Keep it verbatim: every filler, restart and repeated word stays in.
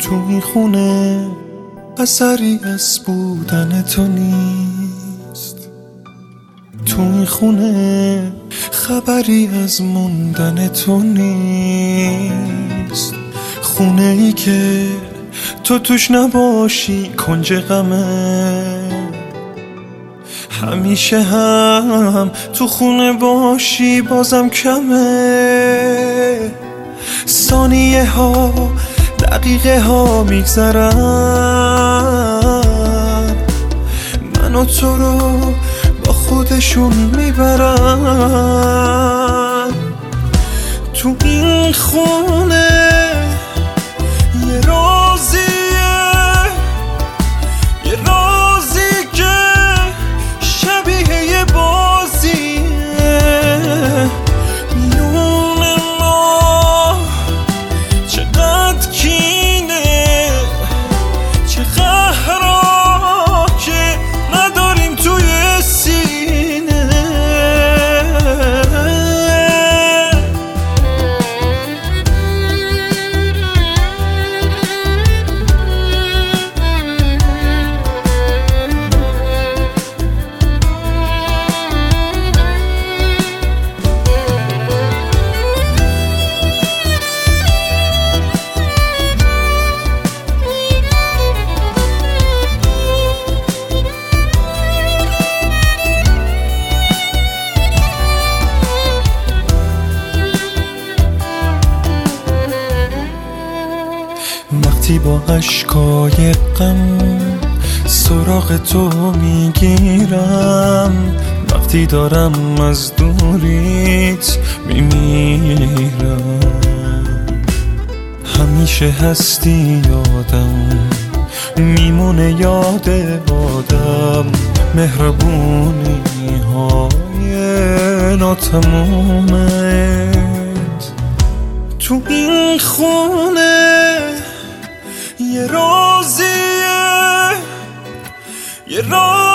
تو این خونه اثری از بودن تو نیست، تو این خونه خبری از موندن تو نیست. خونه ای که تو توش نباشی کنج غمه، همیشه هم تو خونه باشی بازم کمه. ثانیه ها دقیقه ها میگذرن، من و تو رو با خودشون میبرن. تو این خونه یه رازیه، یه رازی که شبیه یه بازیه میون ما. چقدر کینه، چه قهرا که نداریم توی سینه. وقتی با اشکای غم سراغ تو میگیرم، وقتی دارم از دوریت میمیرم، همیشه هستی یادم میمونه یاد آدم. مهربونی های ناتمومت تو این خونه یه رازیه، یه راز